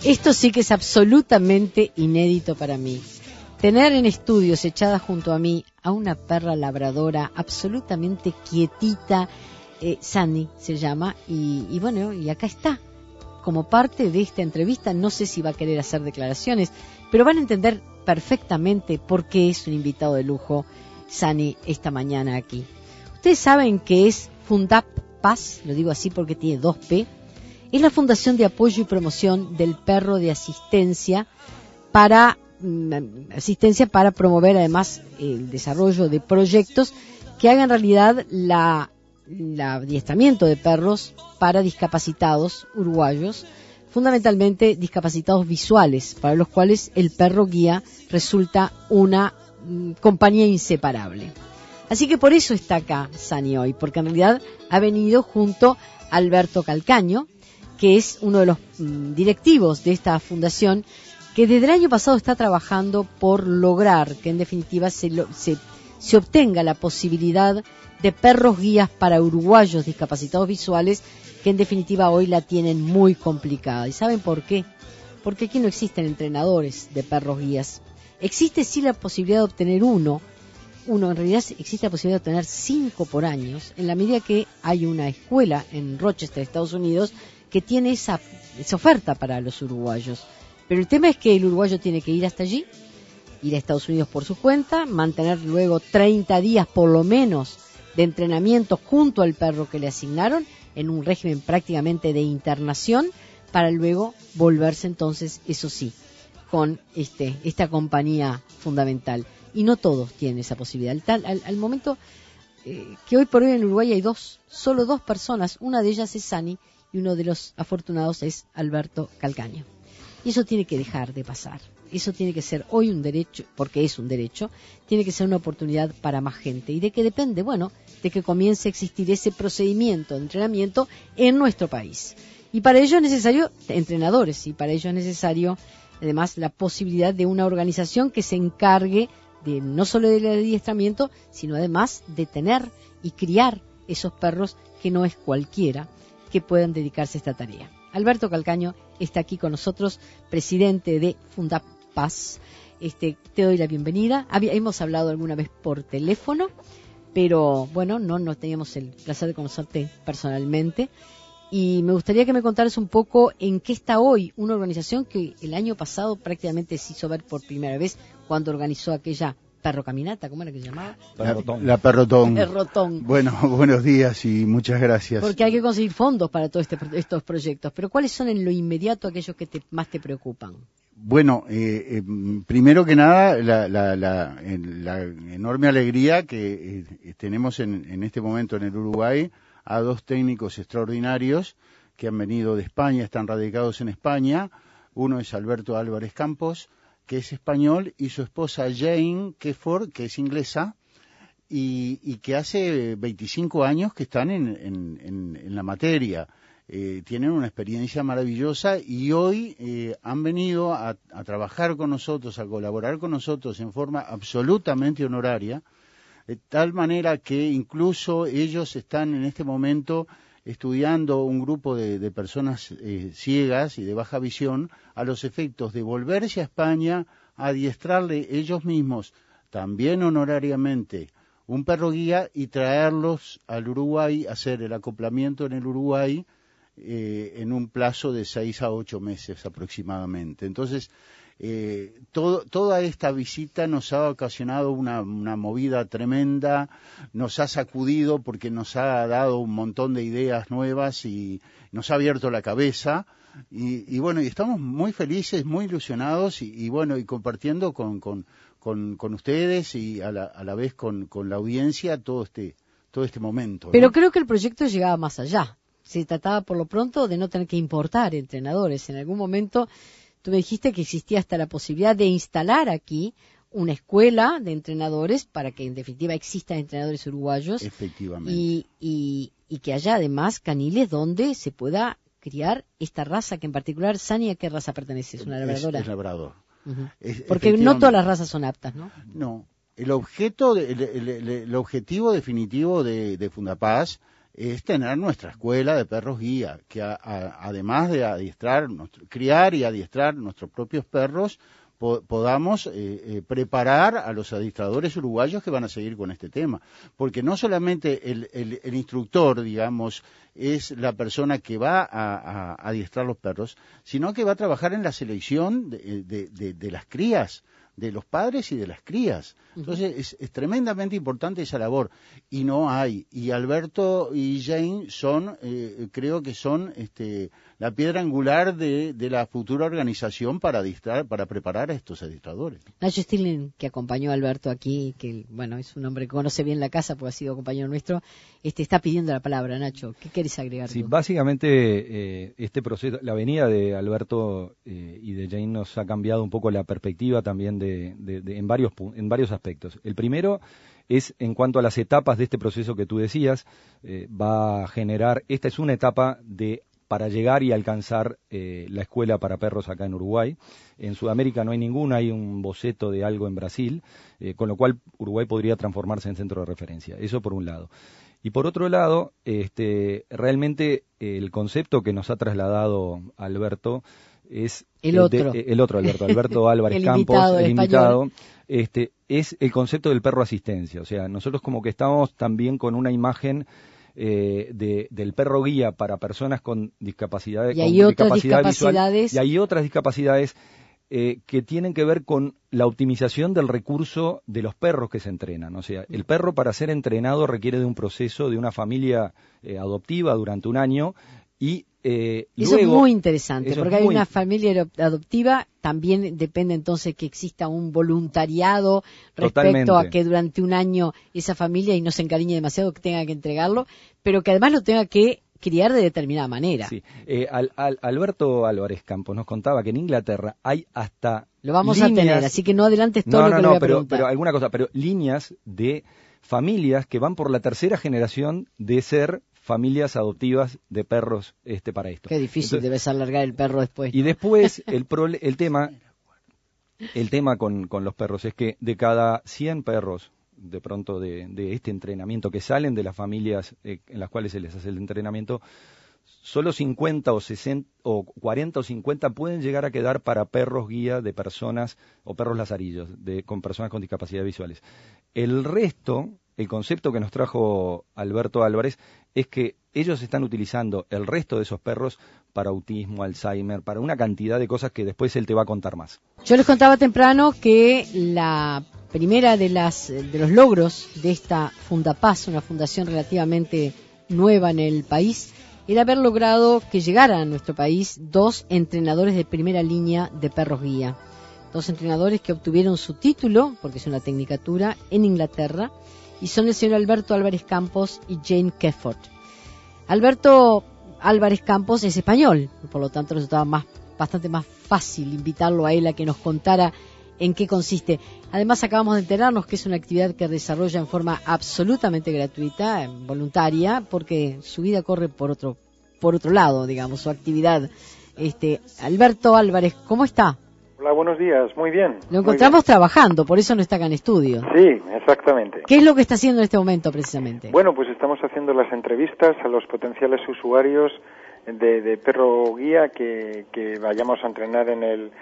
Esto sí que es absolutamente inédito para mí. Tener en estudios echada junto a mí a una perra labradora absolutamente quietita, Sunny se llama, y bueno, y acá está, como parte de esta entrevista. No sé si va a querer hacer declaraciones, pero van a entender perfectamente por qué es un invitado de lujo, Sunny, esta mañana aquí. Ustedes saben que es Fundap Paz, lo digo así porque tiene 2 P, es la Fundación de Apoyo y Promoción del Perro de Asistencia para promover además el desarrollo de proyectos que hagan realidad el adiestramiento de perros para discapacitados uruguayos, fundamentalmente discapacitados visuales, para los cuales el perro guía resulta una compañía inseparable. Así que por eso está acá Sunny hoy, porque en realidad ha venido junto a Alberto Calcaño, que es uno de los directivos de esta fundación, que desde el año pasado está trabajando por lograr que en definitiva se obtenga la posibilidad de perros guías para uruguayos discapacitados visuales, que en definitiva hoy la tienen muy complicada. ¿Y saben por qué? Porque aquí no existen entrenadores de perros guías. Existe sí la posibilidad de obtener uno, en realidad existe la posibilidad de obtener 5 por año, en la medida que hay una escuela en Rochester, Estados Unidos, que tiene esa oferta para los uruguayos. Pero el tema es que el uruguayo tiene que ir hasta allí, ir a Estados Unidos por su cuenta, mantener luego 30 días por lo menos de entrenamiento junto al perro que le asignaron, en un régimen prácticamente de internación, para luego volverse entonces, eso sí, con esta compañía fundamental. Y no todos tienen esa posibilidad. Al momento que hoy por hoy en Uruguay hay solo 2 personas, una de ellas es Sunny, y uno de los afortunados es Alberto Calcaño. Y eso tiene que dejar de pasar. Eso tiene que ser hoy un derecho, porque es un derecho, tiene que ser una oportunidad para más gente. ¿Y de qué depende? Bueno, de que comience a existir ese procedimiento de entrenamiento en nuestro país. Y para ello es necesario entrenadores, y para ello es necesario además la posibilidad de una organización que se encargue de no solo del adiestramiento, sino además de tener y criar esos perros, que no es cualquiera que puedan dedicarse a esta tarea. Alberto Calcaño está aquí con nosotros, presidente de Fundap Paz. Te doy la bienvenida. Hemos hablado alguna vez por teléfono, pero bueno, no teníamos el placer de conocerte personalmente. Y me gustaría que me contaras un poco en qué está hoy una organización que el año pasado prácticamente se hizo ver por primera vez cuando organizó aquella Perro Caminata, ¿cómo era que se llamaba? La Perrotón. Perrotón. Bueno, buenos días y muchas gracias. Porque hay que conseguir fondos para todos estos proyectos. Pero ¿cuáles son en lo inmediato aquellos que más te preocupan? Bueno, primero que nada, la enorme alegría que tenemos en este momento en el Uruguay a 2 técnicos extraordinarios que han venido de España, están radicados en España. Uno es Alberto Álvarez Campos, que es español, y su esposa Jane Kefford, que es inglesa, y que hace 25 años que están en la materia. Tienen una experiencia maravillosa y hoy han venido a trabajar con nosotros, a colaborar con nosotros en forma absolutamente honoraria, de tal manera que incluso ellos están en este momento estudiando un grupo de personas ciegas y de baja visión a los efectos de volverse a España a adiestrarle ellos mismos, también honorariamente, un perro guía y traerlos al Uruguay, hacer el acoplamiento en el Uruguay en un plazo de 6 a 8 meses aproximadamente. Entonces, toda esta visita nos ha ocasionado una movida tremenda, nos ha sacudido porque nos ha dado un montón de ideas nuevas y nos ha abierto la cabeza y bueno, y estamos muy felices, muy ilusionados y bueno, y compartiendo con ustedes y a la vez con la audiencia todo este momento, ¿no? Pero creo que el proyecto llegaba más allá. Se trataba por lo pronto de no tener que importar entrenadores. En algún momento tú me dijiste que existía hasta la posibilidad de instalar aquí una escuela de entrenadores para que en definitiva existan entrenadores uruguayos. Efectivamente. Y que haya además caniles donde se pueda criar esta raza, que en particular, Sunny, ¿a qué raza pertenece? ¿Es una labradora? Es labrador. Uh-huh. Porque no todas las razas son aptas, ¿no? No. El objetivo definitivo de Fundapaz es tener nuestra escuela de perros guía, que además de criar y adiestrar nuestros propios perros, podamos preparar a los adiestradores uruguayos que van a seguir con este tema. Porque no solamente el instructor, digamos, es la persona que va a adiestrar los perros, sino que va a trabajar en la selección de las crías, de los padres y de las crías. Entonces es tremendamente importante esa labor, y no hay, y Alberto y Jane son, creo que son la piedra angular de la futura organización para preparar a estos adiestradores. Nacho Stirling, que acompañó a Alberto aquí, que bueno, es un hombre que conoce bien la casa porque ha sido compañero nuestro, está pidiendo la palabra. Nacho, ¿qué querés agregar? Sí, básicamente este proceso, la venida de Alberto y de Jane nos ha cambiado un poco la perspectiva también en varios aspectos. El primero es en cuanto a las etapas de este proceso que tú decías, va a generar, esta es una etapa para llegar y alcanzar la escuela para perros acá en Uruguay. En Sudamérica no hay ninguna, hay un boceto de algo en Brasil, con lo cual Uruguay podría transformarse en centro de referencia. Eso por un lado. Y por otro lado, realmente el concepto que nos ha trasladado Alberto es Alberto Álvarez Campos, el invitado, es el concepto del perro asistencia. O sea, nosotros como que estamos también con una imagen del perro guía para personas con discapacidades, y hay otras discapacidades visual, y hay otras discapacidades que tienen que ver con la optimización del recurso de los perros que se entrenan. O sea, el perro para ser entrenado requiere de un proceso de una familia adoptiva durante un año, y eso es muy interesante, porque hay una familia adoptiva, también depende entonces que exista un voluntariado respecto a que durante un año esa familia, y no se encariñe demasiado, que tenga que entregarlo, pero que además lo tenga que criar de determinada manera. Sí. Alberto Álvarez Campos nos contaba que en Inglaterra hay hasta lo vamos a tener, así que no adelantes todo lo que le voy a preguntar. Pero alguna cosa, pero líneas de familias que van por la tercera generación de ser familias adoptivas de perros para esto. Qué difícil debe ser alargar el perro después. Y después el tema con los perros es que de cada 100 perros de pronto de este entrenamiento que salen de las familias en las cuales se les hace el entrenamiento, solo 50 o 60 o 40 o 50 pueden llegar a quedar para perros guía de personas o perros lazarillos con personas con discapacidades visuales. El resto, el concepto que nos trajo Alberto Álvarez es que ellos están utilizando el resto de esos perros para autismo, Alzheimer, para una cantidad de cosas que después él te va a contar más. Yo les contaba temprano que la primera de los logros de esta Fundapaz, una fundación relativamente nueva en el país, era haber logrado que llegaran a nuestro país 2 entrenadores de primera línea de perros guía. 2 entrenadores que obtuvieron su título, porque es una tecnicatura, en Inglaterra, y son el señor Alberto Álvarez Campos y Jane Kefford. Alberto Álvarez Campos es español, por lo tanto resultaba bastante más fácil invitarlo a él a que nos contara en qué consiste. Además, acabamos de enterarnos que es una actividad que desarrolla en forma absolutamente gratuita, voluntaria, porque su vida corre por otro lado, digamos, su actividad. Alberto Álvarez, ¿cómo está? Hola, buenos días, muy bien. Lo encontramos trabajando, por eso no está acá en estudio. Sí, exactamente. ¿Qué es lo que está haciendo en este momento, precisamente? Bueno, pues estamos haciendo las entrevistas a los potenciales usuarios de perro guía que vayamos a entrenar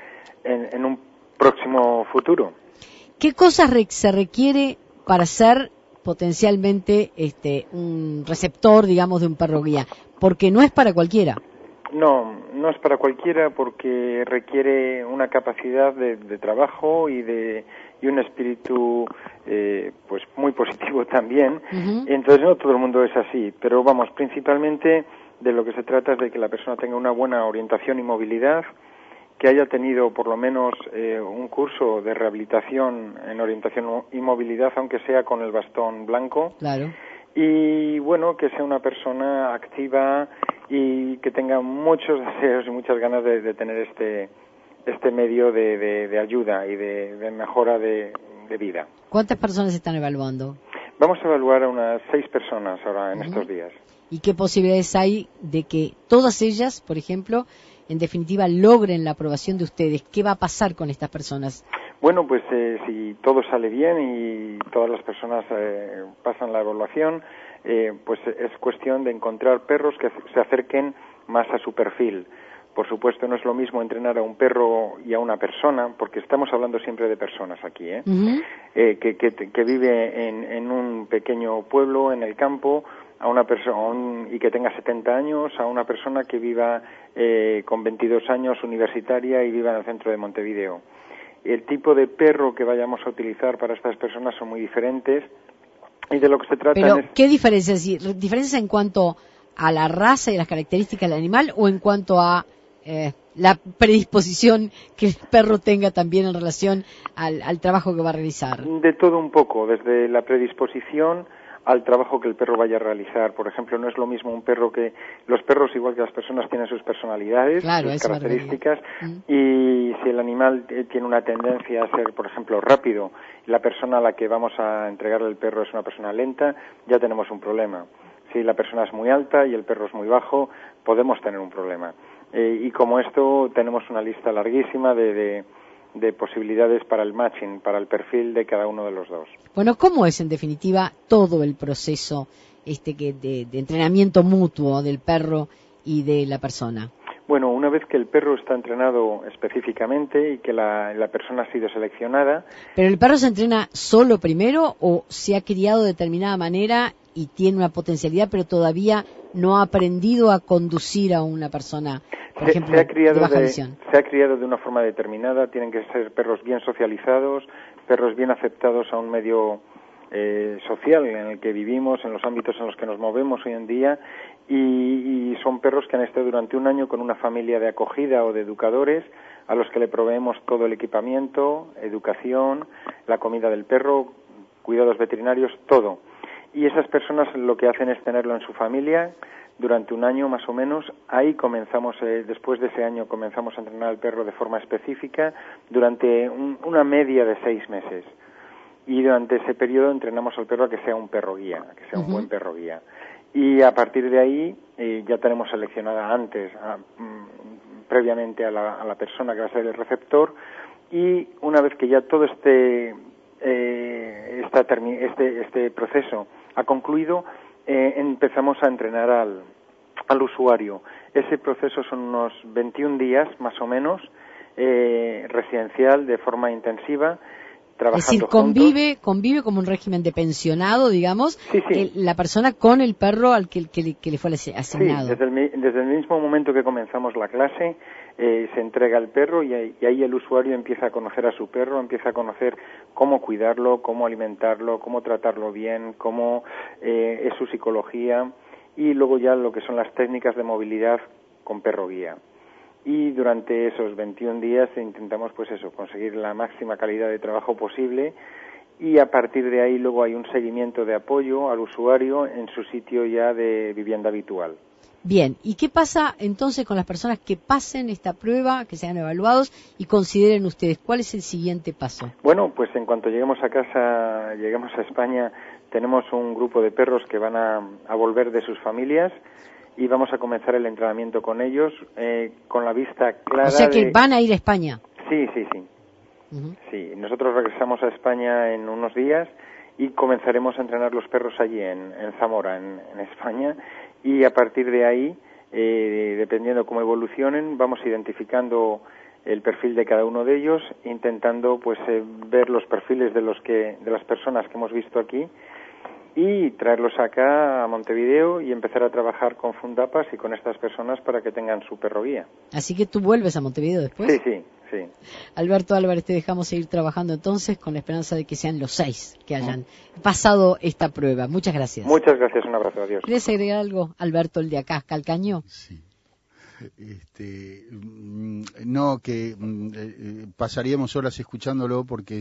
en un próximo futuro. ¿Qué cosas se requiere para ser potencialmente un receptor, digamos, de un perro guía? Porque no es para cualquiera. No es para cualquiera porque requiere una capacidad de trabajo y un espíritu pues muy positivo también. Uh-huh. Entonces no todo el mundo es así, pero vamos, principalmente de lo que se trata es de que la persona tenga una buena orientación y movilidad, que haya tenido por lo menos un curso de rehabilitación en orientación y movilidad, aunque sea con el bastón blanco. Claro. Y bueno, que sea una persona activa y que tenga muchos deseos y muchas ganas de tener este medio de ayuda y de mejora de vida. ¿Cuántas personas están evaluando? Vamos a evaluar a unas 6 personas ahora en estos días. ¿Y qué posibilidades hay de que todas ellas, por ejemplo, en definitiva, logren la aprobación de ustedes? ¿Qué va a pasar con estas personas? Bueno, pues si todo sale bien y todas las personas pasan la evaluación, pues es cuestión de encontrar perros que se acerquen más a su perfil. Por supuesto, no es lo mismo entrenar a un perro y a una persona, porque estamos hablando siempre de personas aquí, que vive en un pequeño pueblo, en el campo, a una persona y que tenga 70 años, a una persona que viva con 22 años, universitaria, y viva en el centro de Montevideo. El tipo de perro que vayamos a utilizar para estas personas son muy diferentes, y de lo que se trata Pero, es... ¿qué diferencias? ¿Diferencias en cuanto a la raza y las características del animal o en cuanto a la predisposición que el perro tenga también en relación al trabajo que va a realizar? De todo un poco, desde la predisposición al trabajo que el perro vaya a realizar. Por ejemplo, no es lo mismo un perro que... Los perros, igual que las personas, tienen sus personalidades, claro, sus características, y si el animal tiene una tendencia a ser, por ejemplo, rápido, y la persona a la que vamos a entregarle el perro es una persona lenta, ya tenemos un problema. Si la persona es muy alta y el perro es muy bajo, podemos tener un problema. Y como esto, tenemos una lista larguísima de posibilidades para el matching, para el perfil de cada uno de los dos. Bueno, ¿cómo es en definitiva todo el proceso de entrenamiento mutuo del perro y de la persona? Bueno, una vez que el perro está entrenado específicamente y que la persona ha sido seleccionada... ¿Pero el perro se entrena solo primero o se ha criado de determinada manera y tiene una potencialidad, pero todavía no ha aprendido a conducir a una persona, por ejemplo, de baja visión? Se ha criado de una forma determinada, tienen que ser perros bien socializados, perros bien aceptados a un medio social en el que vivimos, en los ámbitos en los que nos movemos hoy en día, y son perros que han estado durante un año con una familia de acogida o de educadores a los que le proveemos todo el equipamiento, educación, la comida del perro, cuidados veterinarios, todo. Y esas personas lo que hacen es tenerlo en su familia durante un año más o menos. Ahí comenzamos, después de ese año comenzamos a entrenar al perro de forma específica durante una media de 6 meses. Y durante ese periodo entrenamos al perro a que sea un perro guía, a que sea un buen perro guía. Y a partir de ahí ya tenemos seleccionada antes, previamente a la persona que va a ser el receptor, y una vez que ya todo este proceso ha concluido, empezamos a entrenar al usuario. Ese proceso son unos 21 días más o menos, residencial, de forma intensiva, trabajando es decir, convive como un régimen de pensionado, digamos, sí. La persona con el perro al que le fue asignado. Sí, desde el mismo momento que comenzamos la clase, se entrega el perro y ahí el usuario empieza a conocer a su perro, empieza a conocer cómo cuidarlo, cómo alimentarlo, cómo tratarlo bien, cómo es su psicología, y luego ya lo que son las técnicas de movilidad con perro guía. Y durante esos 21 días intentamos, pues eso, conseguir la máxima calidad de trabajo posible, y a partir de ahí luego hay un seguimiento de apoyo al usuario en su sitio ya de vivienda habitual. Bien, ¿y qué pasa entonces con las personas que pasen esta prueba, que sean evaluados y consideren ustedes? ¿Cuál es el siguiente paso? Bueno, pues en cuanto lleguemos a casa, lleguemos a España, tenemos un grupo de perros que van a volver de sus familias, y vamos a comenzar el entrenamiento con ellos, con la vista clara. O sea que van a ir a España. Sí. Sí, nosotros regresamos a España en unos días y comenzaremos a entrenar los perros allí en Zamora, en España, y a partir de ahí, dependiendo cómo evolucionen, vamos identificando el perfil de cada uno de ellos, intentando pues ver los perfiles de las personas que hemos visto aquí, y traerlos acá a Montevideo y empezar a trabajar con Fundapas y con estas personas para que tengan su perro guía. Así que tú vuelves a Montevideo después. Sí. Alberto Álvarez, te dejamos seguir trabajando entonces con la esperanza de que sean los 6 que hayan pasado esta prueba. Muchas gracias. Muchas gracias, un abrazo, adiós. ¿Quieres agregar algo, Alberto, el de acá, Calcaño? Sí. No, que pasaríamos horas escuchándolo porque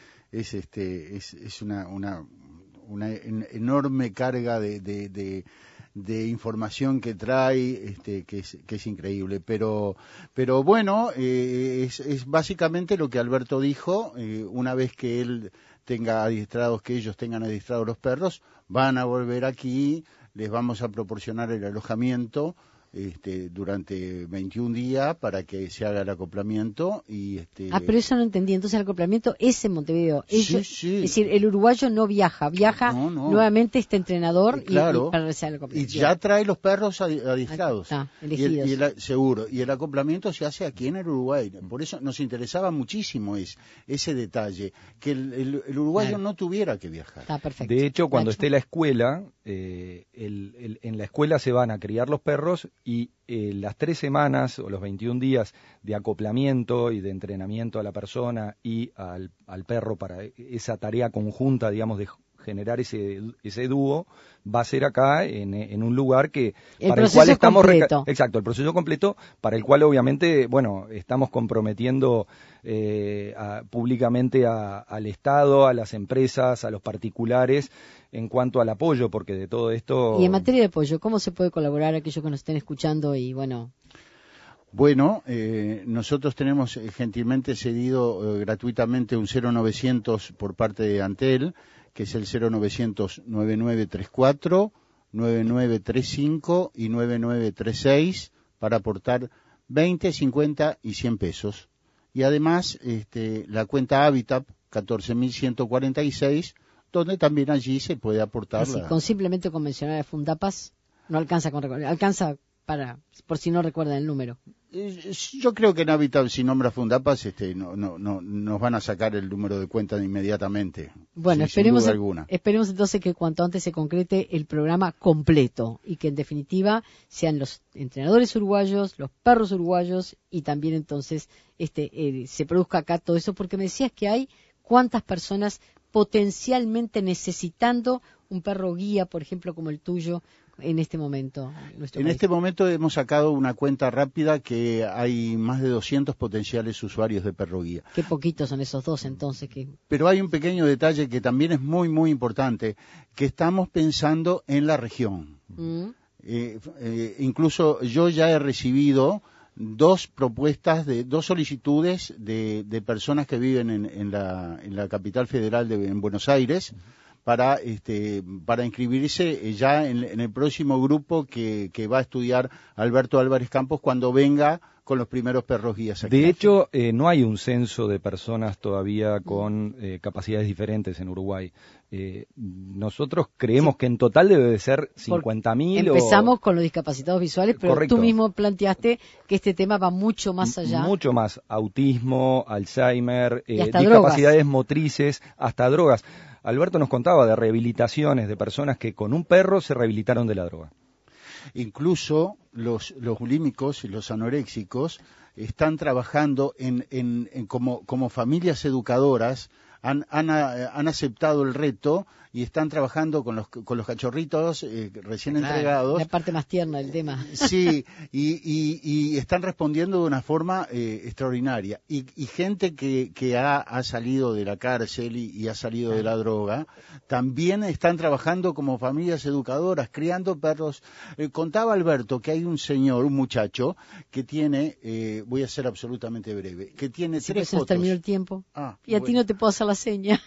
es una enorme carga de información que trae, que es increíble, pero bueno, es básicamente lo que Alberto dijo. Una vez que él tenga adiestrados, que ellos tengan adiestrados los perros, van a volver aquí, les vamos a proporcionar el alojamiento durante 21 días para que se haga el acoplamiento y pero eso no entendí. Entonces el acoplamiento es en Montevideo. Sí. Es decir, el uruguayo no viaja nuevamente este entrenador claro, y para realizar el acoplamiento. Y ya trae los perros adiestrados. Elegidos. Seguro. Y el acoplamiento se hace aquí en el Uruguay. Por eso nos interesaba muchísimo ese detalle, que el uruguayo no tuviera que viajar. Está perfecto. De hecho, cuando esté la escuela, en la escuela se van a criar los perros y las 3 semanas o los 21 días de acoplamiento y de entrenamiento a la persona y al perro para esa tarea conjunta, digamos, de generar ese dúo, va a ser acá en un lugar que para el cual estamos exacto, el proceso completo, para el cual obviamente, bueno, estamos comprometiendo públicamente al Estado, a las empresas, a los particulares en cuanto al apoyo, porque de todo esto... Y en materia de apoyo, ¿cómo se puede colaborar aquellos que nos estén escuchando y bueno... Bueno, nosotros tenemos gentilmente cedido gratuitamente un 0900 por parte de Antel, que es el 0900 9934, 9935 y 9936 para aportar 20, 50 y 100 pesos. Y además la cuenta Habitat 14.146, donde también allí se puede aportar. Con simplemente con mencionar a Fundapas no alcanza por si no recuerdan el número. Yo creo que en Habitat, si nombra Fundapas, no nos van a sacar el número de cuenta inmediatamente. Bueno, esperemos entonces que cuanto antes se concrete el programa completo y que en definitiva sean los entrenadores uruguayos, los perros uruguayos y también entonces se produzca acá todo eso, porque me decías que hay cuántas personas potencialmente necesitando un perro guía, por ejemplo, como el tuyo, en este momento. En este momento hemos sacado una cuenta rápida que hay más de 200 potenciales usuarios de perro guía. Qué poquitos son esos dos entonces. Pero hay un pequeño detalle que también es muy, muy importante, que estamos pensando en la región. Incluso yo ya he recibido 2 solicitudes de personas que viven en la capital federal en Buenos Aires, para inscribirse ya en el próximo grupo que va a estudiar Alberto Álvarez Campos cuando venga con los primeros perros guías aquí. De hecho, no hay un censo de personas todavía con capacidades diferentes en Uruguay. Nosotros creemos que en total debe de ser 50.000. Empezamos con los discapacitados visuales, pero correcto. Tú mismo planteaste que este tema va mucho más allá. Mucho más. Autismo, Alzheimer, drogas. discapacidades motrices, hasta drogas. Alberto nos contaba de rehabilitaciones de personas que con un perro se rehabilitaron de la droga. Incluso los bulímicos y los anoréxicos están trabajando como familias educadoras, han aceptado el reto y están trabajando con los cachorritos recién entregados. La parte más tierna del tema. Sí, y están respondiendo de una forma extraordinaria. Y gente que ha salido de la cárcel y ha salido de la droga, también están trabajando como familias educadoras, criando perros. Contaba Alberto que hay un muchacho, que tiene, voy a ser absolutamente breve, que tiene 3 fotos. Nos terminó el tiempo. Y a ti no te puedo hacer la seña.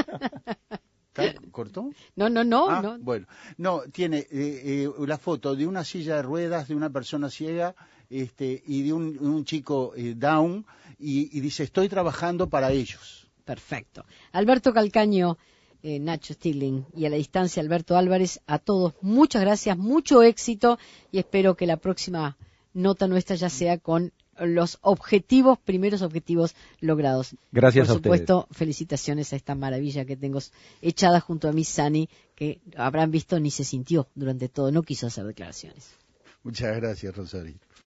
¿Cortó? No. Bueno, no, tiene la foto de una silla de ruedas, de una persona ciega, y de un chico down, y dice, estoy trabajando para ellos. Perfecto. Alberto Calcaño, Nacho Stirling, y a la distancia Alberto Álvarez, a todos, muchas gracias, mucho éxito, y espero que la próxima nota nuestra ya sea con los primeros objetivos logrados. Gracias a ustedes. Por supuesto, felicitaciones a esta maravilla que tengo echada junto a mi Sani, que habrán visto ni se sintió durante todo, no quiso hacer declaraciones. Muchas gracias, Rosario.